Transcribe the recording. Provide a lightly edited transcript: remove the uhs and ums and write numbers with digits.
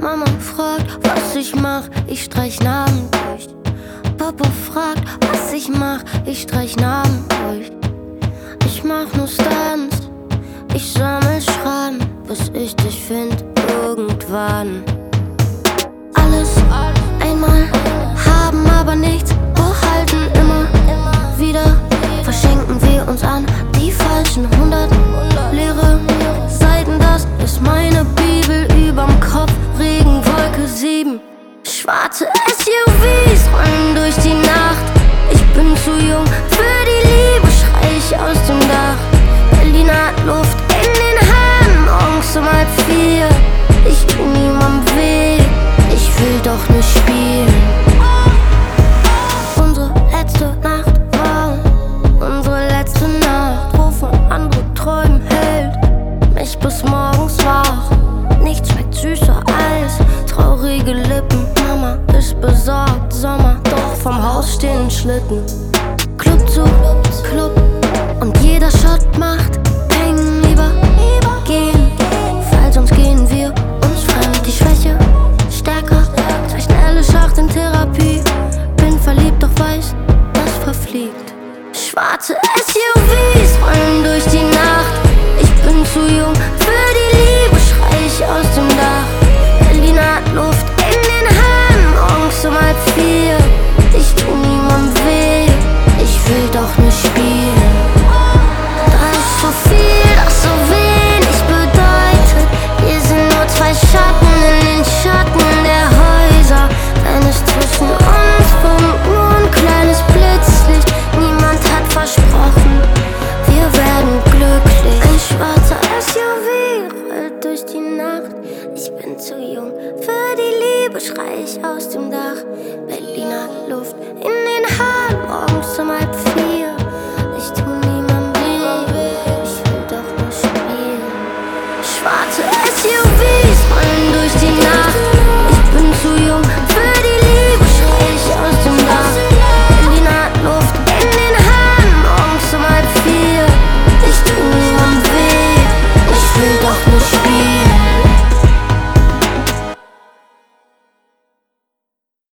Mama fragt, was ich mach, ich streich Namen durch. Papa fragt, was ich mach, ich streich Namen durch. Ich mach nur Stunts, ich sammel Schraden, bis ich dich find irgendwann. Alles einmal haben, aber nichts behalten. Immer wieder verschenken wir uns an die falschen 100 leere Seiten. Das ist meine Bibel überm Kopf. Regenwolke 7, schwarze SUVs rollen durch die Nacht. Ich bin zu jung für die Liebe, schrei ich aus dem Dach. Berliner Luft in den Haaren, morgens um 3:30. Ich tu niemandem weh, ich will doch nicht spielen. Unsere letzte Nacht war unsere letzte Nacht. Wovon andere träumen, hält mich bis morgens wach. Nichts schmeckt süßer als traurige Lippen. Mama ist besorgt, Sommer, doch vom Haus stehen Schlitten. Club zu Club und jeder Shot macht Peng lieber.